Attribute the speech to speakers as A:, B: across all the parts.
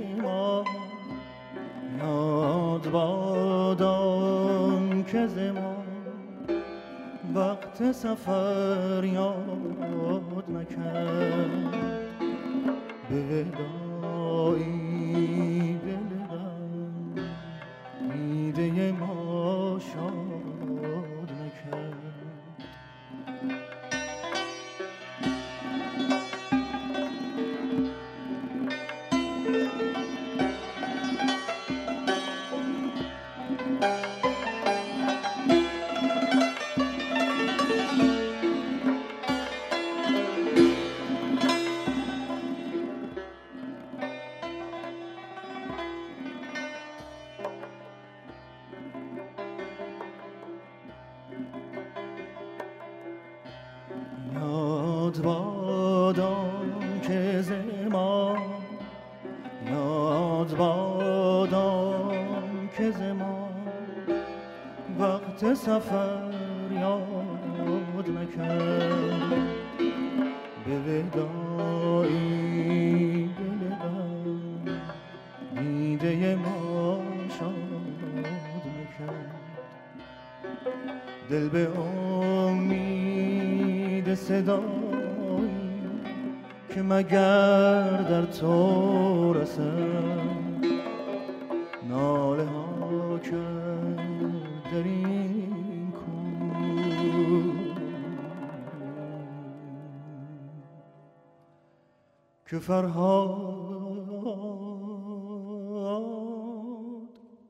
A: ما یاد بادان که ز ما وقت سفر یاد نکرد به ودایی دلم دیده ما شاد نکرد. یاد بادان که ز ما یاد بادان که ز ما وقت سفر یاد نکرد به ودایی دلم دیده ما شاد نکرد. دل به امید صدایی که مگر در تو رسم ناله ها کرد در این کوه که فرهاد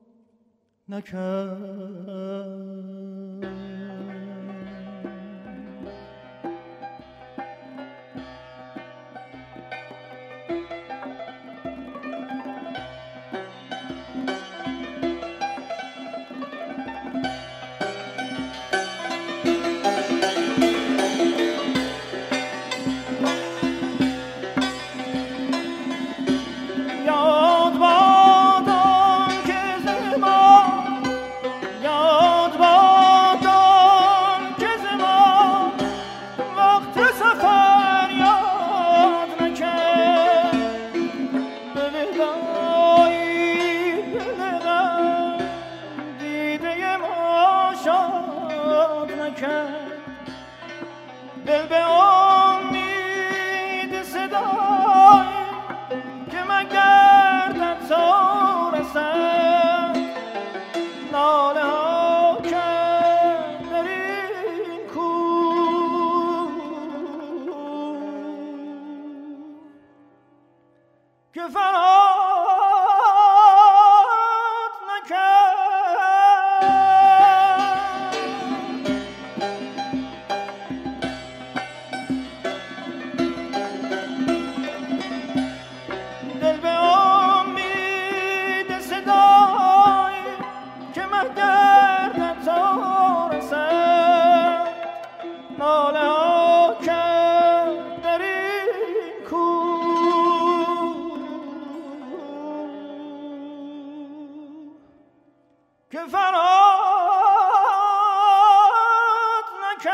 A: نکرد. دل به امید صدایی که مگر در تو رسد ناله ها کرد در این کوه که فرهاد که فرهاد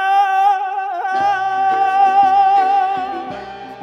A: نکرد.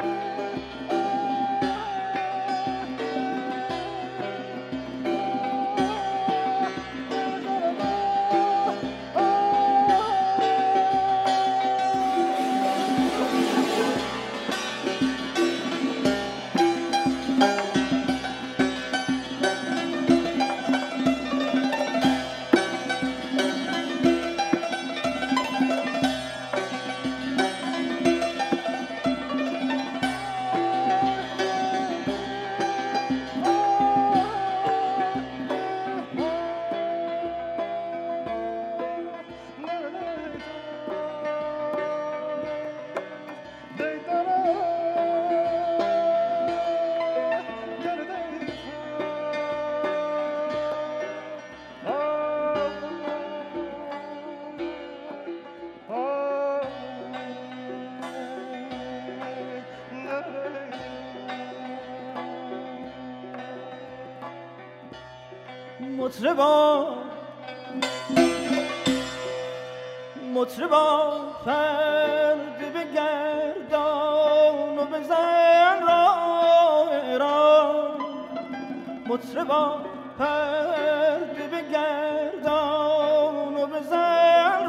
A: مطربا پرده بگردان و بزن راه را مطربا پرده بگردان و بزن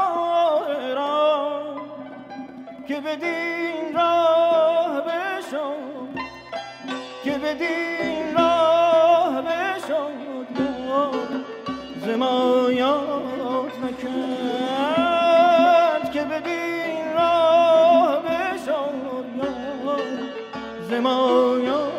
A: را که بدین راه بشو که بدین راه بشو زمایات نکرد که بدین راه بشو زمایات